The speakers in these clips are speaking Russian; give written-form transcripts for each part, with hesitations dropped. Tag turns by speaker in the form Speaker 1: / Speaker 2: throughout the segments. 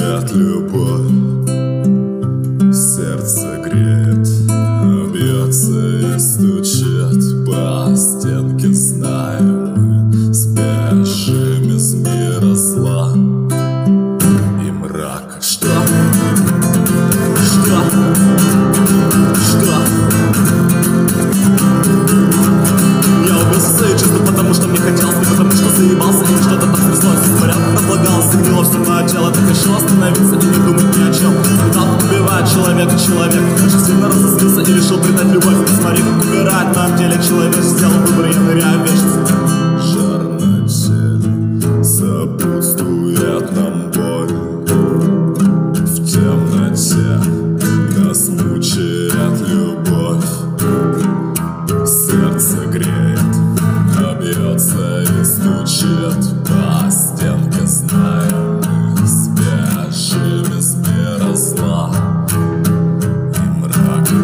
Speaker 1: мучает любовь, сердце греет, бьется и стучит по стенке, знаем мы, спящим из мира зла и мрака. Что? Я убился чисто потому, что мне хотелось, не потому, что заебался или что-то так стряслось. Порядок разлагался, гнило все мое тело, так решил остановиться и не думать ни о чем. Когда убивает человека человек, очень сильно разозлился и решил предать любовь. Посмотри, как умирает в моем теле человек, сделал выбор, я ныряю в вечность. Жар на теле сопутствует нам боль, в темноте нас мучает любовь, сердце греет, бьется и стучит по стенке, знаем мы, спящим из мира зла и мрака.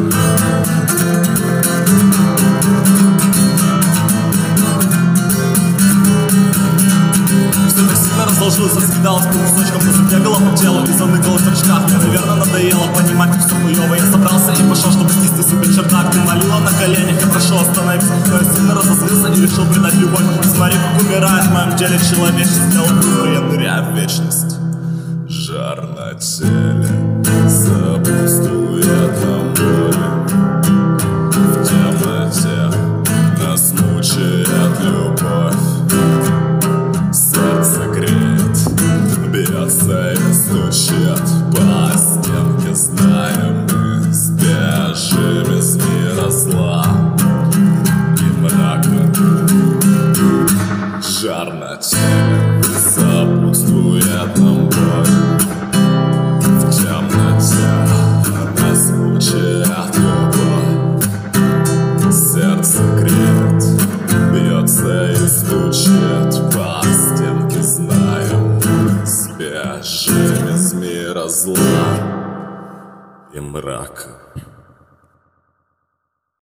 Speaker 1: Все так сильно разложилось, раскидалось по кусочкам, забегало по телу и заныкалось в очках. Мне, наверное, надоело понимать, как все хуёво. Я собрался и пошел, чтобы снести себе чердак. Ты молила на коленях, я прошу остановиться, но я сильно разозлился и решил предать любовь. Смотри, как умирает в моем теле человек, сделал выбор, я ныряю в вечность. Жар на теле сопутствует нам боли, в темноте нас мучает любовь, сердце греет, бьется и стучит по стенке, знаем мы, спящим из мира зла и мрака. Жар на теле сопутствует нам боль, в темноте нас мучает любовь, сердце греет, бьется и стучит по стенке, знаем, спящим из мира зла и мрака.